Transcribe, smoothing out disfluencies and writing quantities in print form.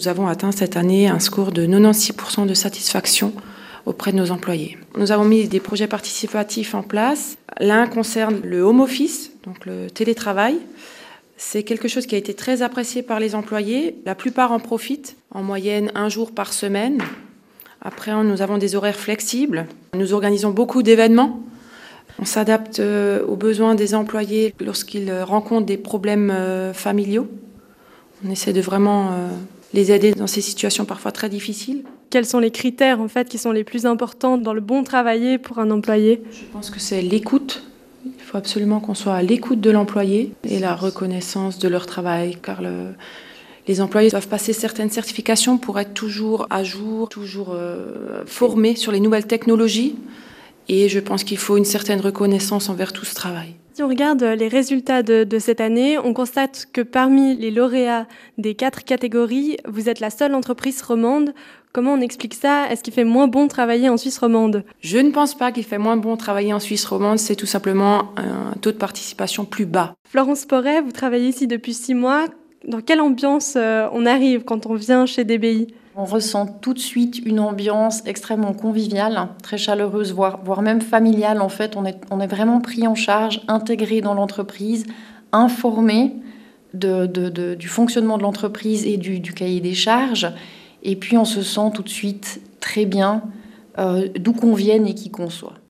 Nous avons atteint cette année un score de 96% de satisfaction auprès de nos employés. Nous avons mis des projets participatifs en place. L'un concerne le home office, donc le télétravail. C'est quelque chose qui a été très apprécié par les employés. La plupart en profitent, en moyenne 1 jour par semaine. Après, nous avons des horaires flexibles. Nous organisons beaucoup d'événements. On s'adapte aux besoins des employés lorsqu'ils rencontrent des problèmes familiaux. On essaie de vraiment les aider dans ces situations parfois très difficiles. Quels sont les critères en fait, qui sont les plus importants dans le bon travailler pour un employé ? Je pense que c'est l'écoute. Il faut absolument qu'on soit à l'écoute de l'employé et la reconnaissance de leur travail, car les employés doivent passer certaines certifications pour être toujours à jour, toujours formés sur les nouvelles technologies. Et je pense qu'il faut une certaine reconnaissance envers tout ce travail. Si on regarde les résultats de cette année, on constate que parmi les lauréats des 4 catégories, vous êtes la seule entreprise romande. Comment on explique ça ? Est-ce qu'il fait moins bon travailler en Suisse romande ? Je ne pense pas qu'il fait moins bon travailler en Suisse romande, c'est tout simplement un taux de participation plus bas. Florence Porret, vous travaillez ici depuis 6 mois. Dans quelle ambiance on arrive quand on vient chez DBI ? On ressent tout de suite une ambiance extrêmement conviviale, très chaleureuse, voire même familiale. En fait, on est vraiment pris en charge, intégré dans l'entreprise, informé du fonctionnement de l'entreprise et du cahier des charges. Et puis, on se sent tout de suite très bien, d'où qu'on vienne et qui qu'on soit.